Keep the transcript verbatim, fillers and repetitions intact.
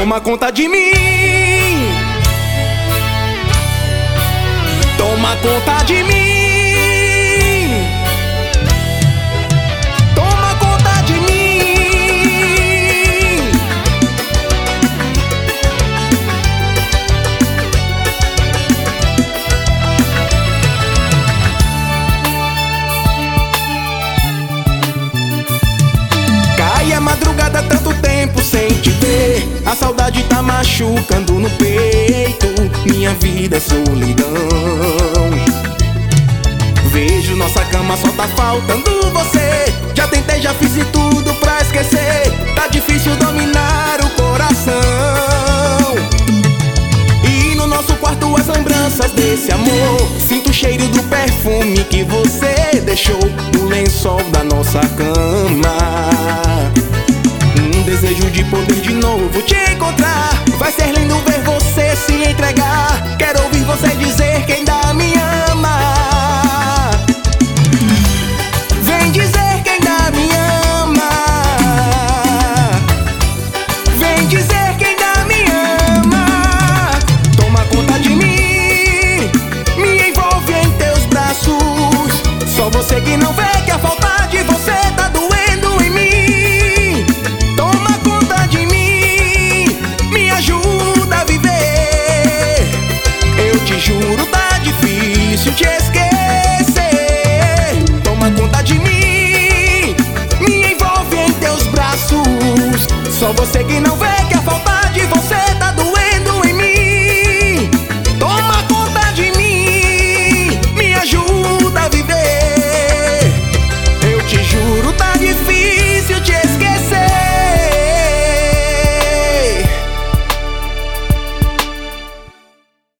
Toma conta de mim, toma conta de mim, toma conta de mim. Cai a madrugada, tanto tempo sem te ver, a saudade tá machucando no peito, minha vida é solidão. Vejo nossa cama, só tá faltando você. Já tentei, já fiz de tudo pra esquecer, tá difícil dominar o coração. E no nosso quarto as lembranças desse amor, sinto o cheiro do perfume que você deixou no lençol da nossa cama. Um desejo de poder de novo te encontrar,